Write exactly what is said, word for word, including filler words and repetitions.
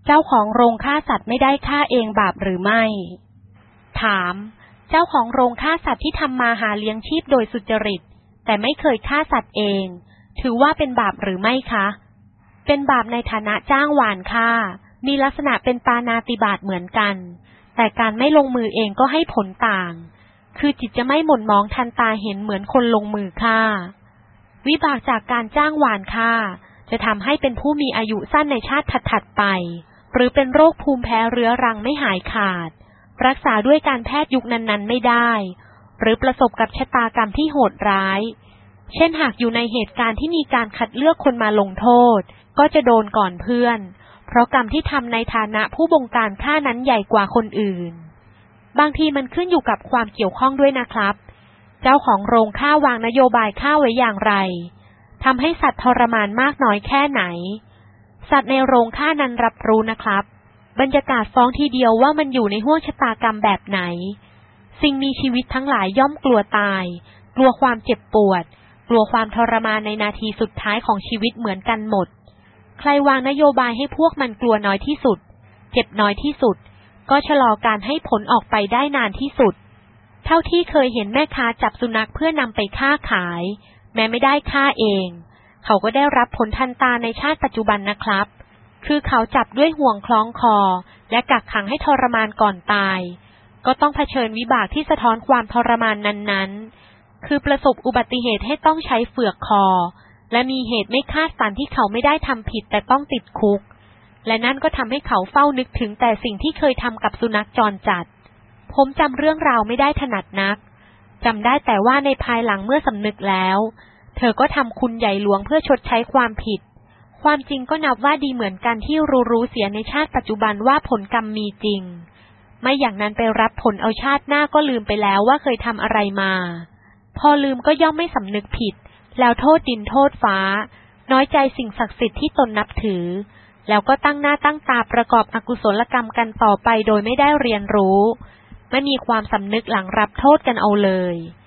เจ้าของโรงฆ่าสัตว์ไม่ได้ฆ่าเองบาปหรือไม่ถามเจ้าของโรงฆ่าสัตว์ที่ทำมาหาเลี้ยงชีพโดยสุจริตแต่ไม่เคยฆ่าสัตว์เองถือว่าเป็นบาปหรือไม่คะเป็นบาปในฐานะจ้างวานฆ่ามีลักษณะเป็นปาณาติบาตเหมือนกันแต่การไม่ลงมือเองก็ให้ผลต่างคือจิตจะไม่หม่นหมองทันตาเห็นเหมือนคนลงมือฆ่าวิบากจากการจ้างวานฆ่าจะทำให้เป็นผู้มีอายุสั้นในชาติถัดๆไปหรือเป็นโรคภูมิแพ้เรื้อรังไม่หายขาดรักษาด้วยการแพทย์ยุคนั้นๆไม่ได้หรือประสบกับชะตากรรมที่โหดร้ายเช่นหากอยู่ในเหตุการณ์ที่มีการคัดเลือกคนมาลงโทษก็จะโดนก่อนเพื่อนเพราะกรรมที่ทำในฐานะผู้บงการฆ่านั้นใหญ่กว่าคนอื่นบางทีมันขึ้นอยู่กับความเกี่ยวข้องด้วยนะครับเจ้าของโรงฆ่าวางนโยบายฆ่าไว้อย่างไรทำให้สัตว์ทรมานมากน้อยแค่ไหนสัตว์ในโรงฆ่านั้นรับรู้นะครับบรรยากาศฟ้องทีเดียวว่ามันอยู่ในห้วงชะตากรรมแบบไหนสิ่งมีชีวิตทั้งหลายย่อมกลัวตายกลัวความเจ็บปวดกลัวความทรมานในนาทีสุดท้ายของชีวิตเหมือนกันหมดใครวางนโยบายให้พวกมันกลัวน้อยที่สุดเจ็บน้อยที่สุดก็ชะลอการให้ผลออกไปได้นานที่สุดเท่าที่เคยเห็นแม่ค้าจับสุนัขเพื่อนำไปฆ่าขายแม้ไม่ได้ฆ่าเองเขาก็ได้รับผลทันตาในชาติปัจจุบันนะครับคือเขาจับด้วยห่วงคล้องคอและกักขังให้ทรมานก่อนตายก็ต้องเผชิญวิบากที่สะท้อนความทรมานนั้นๆคือประสบอุบัติเหตุให้ต้องใช้เฝือกคอและมีเหตุไม่คาดฝันที่เขาไม่ได้ทำผิดแต่ต้องติดคุกและนั่นก็ทำให้เขาเฝ้านึกถึงแต่สิ่งที่เคยทำกับสุนัขจรจัดผมจำเรื่องราวไม่ได้ถนัดนักจำได้แต่ว่าในภายหลังเมื่อสำนึกแล้วเธอก็ทำคุณใหญ่หลวงเพื่อชดใช้ความผิดความจริงก็นับว่าดีเหมือนกันที่รู้ๆเสียในชาติปัจจุบันว่าผลกรรมมีจริงไม่อย่างนั้นไปรับผลเอาชาติหน้าก็ลืมไปแล้วว่าเคยทำอะไรมาพอลืมก็ย่อมไม่สำนึกผิดแล้วโทษดินโทษฟ้าน้อยใจสิ่งศักดิ์สิทธิ์ที่ตนนับถือแล้วก็ตั้งหน้าตั้งตาประกอบอกุศลกรรมกันต่อไปโดยไม่ได้เรียนรู้ไม่มีความสำนึกหลังรับโทษกันเอาเลย